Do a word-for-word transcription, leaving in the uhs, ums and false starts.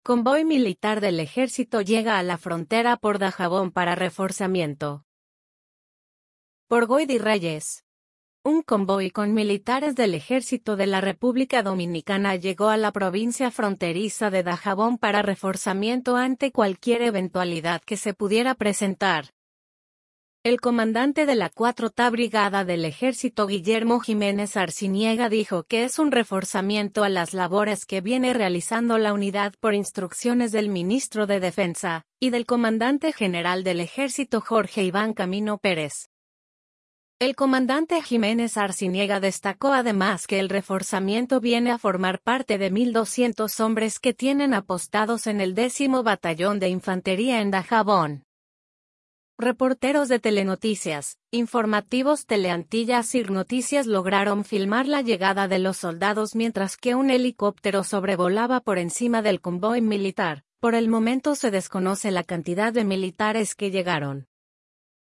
Convoy militar del ejército llega a la frontera por Dajabón para reforzamiento. Por Goydi Reyes. Un convoy con militares del ejército de la República Dominicana llegó a la provincia fronteriza de Dajabón para reforzamiento ante cualquier eventualidad que se pudiera presentar. El comandante de la cuarta Brigada del Ejército, Guillermo Jiménez Arciniega, dijo que es un reforzamiento a las labores que viene realizando la unidad por instrucciones del ministro de Defensa y del comandante general del Ejército, Jorge Iván Camino Pérez. El comandante Jiménez Arciniega destacó además que el reforzamiento viene a formar parte de mil doscientos hombres que tienen apostados en el décimo Batallón de Infantería en Dajabón. Reporteros de Telenoticias, informativos Teleantillas y Noticias lograron filmar la llegada de los soldados mientras que un helicóptero sobrevolaba por encima del convoy militar. Por el momento se desconoce la cantidad de militares que llegaron.